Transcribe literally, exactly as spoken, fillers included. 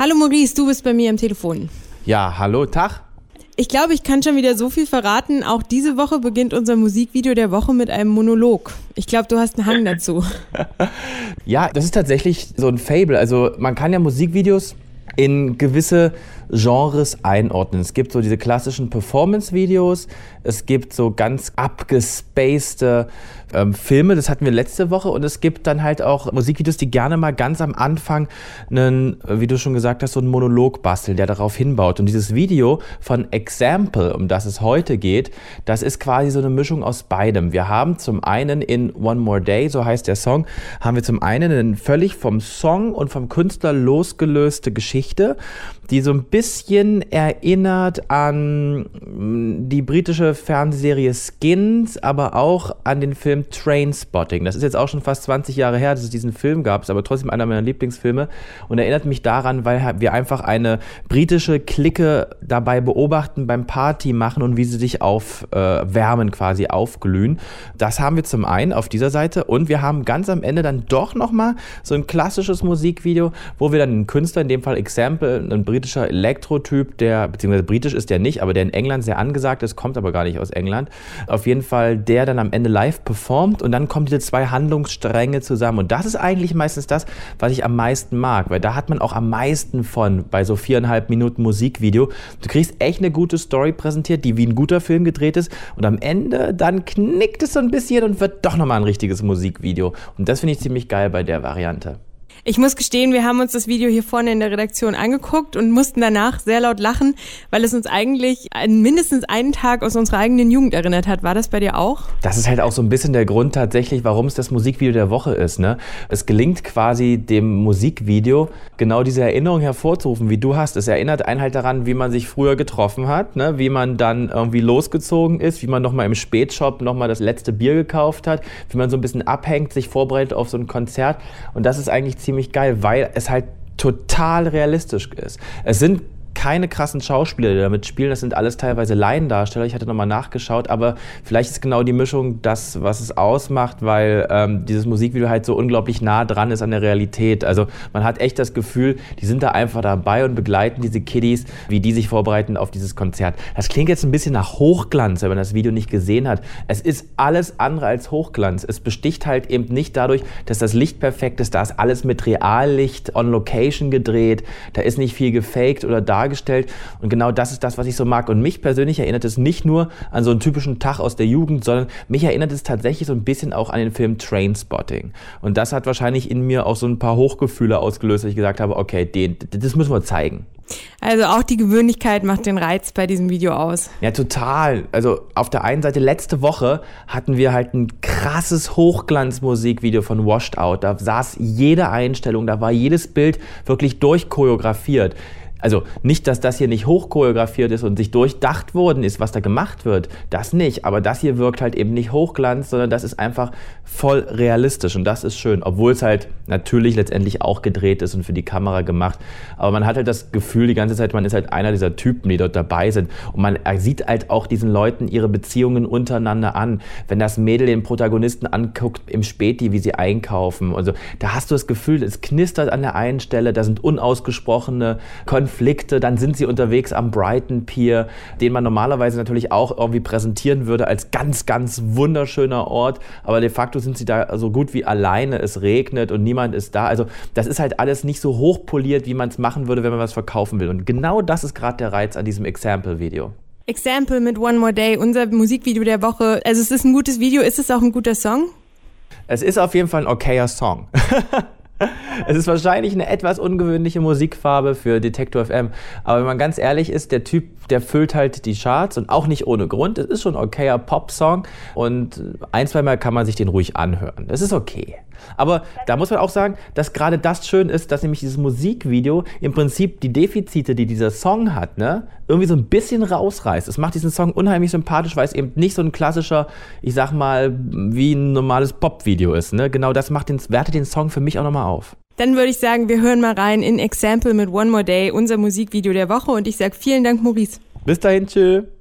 Hallo Maurice, du bist bei mir am Telefon. Ja, hallo, Tag. Ich glaube, ich kann schon wieder so viel verraten. Auch diese Woche beginnt unser Musikvideo der Woche mit einem Monolog. Ich glaube, du hast einen Hang dazu. Ja, das ist tatsächlich so ein Fable. Also man kann ja Musikvideos in gewisse Genres einordnen. Es gibt so diese klassischen Performance-Videos, es gibt so ganz abgespacede ähm, Filme, das hatten wir letzte Woche, und es gibt dann halt auch Musikvideos, die gerne mal ganz am Anfang einen, wie du schon gesagt hast, so einen Monolog basteln, der darauf hinbaut. Und dieses Video von Example, um das es heute geht, das ist quasi so eine Mischung aus beidem. Wir haben zum einen in One More Day, so heißt der Song, haben wir zum einen eine völlig vom Song und vom Künstler losgelöste Geschichte, die so ein bisschen erinnert an die britische Fernsehserie Skins, aber auch an den Film Trainspotting. Das ist jetzt auch schon fast zwanzig Jahre her, dass es diesen Film gab, ist aber trotzdem einer meiner Lieblingsfilme und erinnert mich daran, weil wir einfach eine britische Clique dabei beobachten, beim Party machen und wie sie sich aufwärmen, äh, quasi aufglühen. Das haben wir zum einen auf dieser Seite, und wir haben ganz am Ende dann doch nochmal so ein klassisches Musikvideo, wo wir dann einen Künstler, in dem Fall Example, einen britischer Elektro-Typ, der, beziehungsweise britisch ist der nicht, aber der in England sehr angesagt ist, kommt aber gar nicht aus England. Auf jeden Fall, der dann am Ende live performt, und dann kommen diese zwei Handlungsstränge zusammen. Und das ist eigentlich meistens das, was ich am meisten mag, weil da hat man auch am meisten von bei so viereinhalb Minuten Musikvideo. Du kriegst echt eine gute Story präsentiert, die wie ein guter Film gedreht ist, und am Ende dann knickt es so ein bisschen und wird doch nochmal ein richtiges Musikvideo. Und das finde ich ziemlich geil bei der Variante. Ich muss gestehen, wir haben uns das Video hier vorne in der Redaktion angeguckt und mussten danach sehr laut lachen, weil es uns eigentlich an mindestens einen Tag aus unserer eigenen Jugend erinnert hat. War das bei dir auch? Das ist halt auch so ein bisschen der Grund tatsächlich, warum es das Musikvideo der Woche ist, ne? Es gelingt quasi dem Musikvideo genau diese Erinnerung hervorzurufen, wie du hast. Es erinnert einen halt daran, wie man sich früher getroffen hat, ne? Wie man dann irgendwie losgezogen ist, wie man nochmal im Spätshop nochmal das letzte Bier gekauft hat, wie man so ein bisschen abhängt, sich vorbereitet auf so ein Konzert. Und das ist eigentlich ziemlich ziemlich geil, weil es halt total realistisch ist. Es sind keine krassen Schauspieler, die damit spielen, das sind alles teilweise Laiendarsteller, ich hatte nochmal nachgeschaut, aber vielleicht ist genau die Mischung das, was es ausmacht, weil ähm, dieses Musikvideo halt so unglaublich nah dran ist an der Realität. Also man hat echt das Gefühl, die sind da einfach dabei und begleiten diese Kiddies, wie die sich vorbereiten auf dieses Konzert. Das klingt jetzt ein bisschen nach Hochglanz, wenn man das Video nicht gesehen hat. Es ist alles andere als Hochglanz. Es besticht halt eben nicht dadurch, dass das Licht perfekt ist, da ist alles mit Reallicht on Location gedreht, da ist nicht viel gefaked oder dargestellt. Und genau das ist das, was ich so mag. Und mich persönlich erinnert es nicht nur an so einen typischen Tag aus der Jugend, sondern mich erinnert es tatsächlich so ein bisschen auch an den Film Trainspotting. Und das hat wahrscheinlich in mir auch so ein paar Hochgefühle ausgelöst, dass ich gesagt habe, okay, den, das müssen wir zeigen. Also auch die Gewöhnlichkeit macht den Reiz bei diesem Video aus. Ja, total. Also auf der einen Seite, letzte Woche hatten wir halt ein krasses Hochglanzmusikvideo von Washed Out. Da saß jede Einstellung, da war jedes Bild wirklich durchchoreografiert. Also nicht, dass das hier nicht hochchoreografiert ist und sich durchdacht worden ist, was da gemacht wird, das nicht, aber das hier wirkt halt eben nicht Hochglanz, sondern das ist einfach voll realistisch, und das ist schön, obwohl es halt natürlich letztendlich auch gedreht ist und für die Kamera gemacht, aber man hat halt das Gefühl die ganze Zeit, man ist halt einer dieser Typen, die dort dabei sind, und man sieht halt auch diesen Leuten ihre Beziehungen untereinander an, wenn das Mädel den Protagonisten anguckt im Späti, wie sie einkaufen, also da hast du das Gefühl, es knistert an der einen Stelle, da sind unausgesprochene Konflikte, Konflikte, dann sind sie unterwegs am Brighton Pier, den man normalerweise natürlich auch irgendwie präsentieren würde als ganz, ganz wunderschöner Ort, aber de facto sind sie da so gut wie alleine, es regnet und niemand ist da, also das ist halt alles nicht so hochpoliert, wie man es machen würde, wenn man was verkaufen will, und genau das ist gerade der Reiz an diesem Example-Video. Example mit One More Day, unser Musikvideo der Woche, also es ist ein gutes Video, ist es auch ein guter Song? Es ist auf jeden Fall ein okayer Song. Es ist wahrscheinlich eine etwas ungewöhnliche Musikfarbe für Detektor F M, aber wenn man ganz ehrlich ist, der Typ, der füllt halt die Charts, und auch nicht ohne Grund. Es ist schon ein okayer Pop-Song, und ein, zweimal kann man sich den ruhig anhören. Das ist okay. Aber da muss man auch sagen, dass gerade das schön ist, dass nämlich dieses Musikvideo im Prinzip die Defizite, die dieser Song hat, ne, irgendwie so ein bisschen rausreißt. Es macht diesen Song unheimlich sympathisch, weil es eben nicht so ein klassischer, ich sag mal, wie ein normales Pop-Video ist. Ne? Genau das macht den, wertet den Song für mich auch nochmal auf. Dann würde ich sagen, wir hören mal rein in Example mit One More Day, unser Musikvideo der Woche, und ich sage vielen Dank, Maurice. Bis dahin, tschö.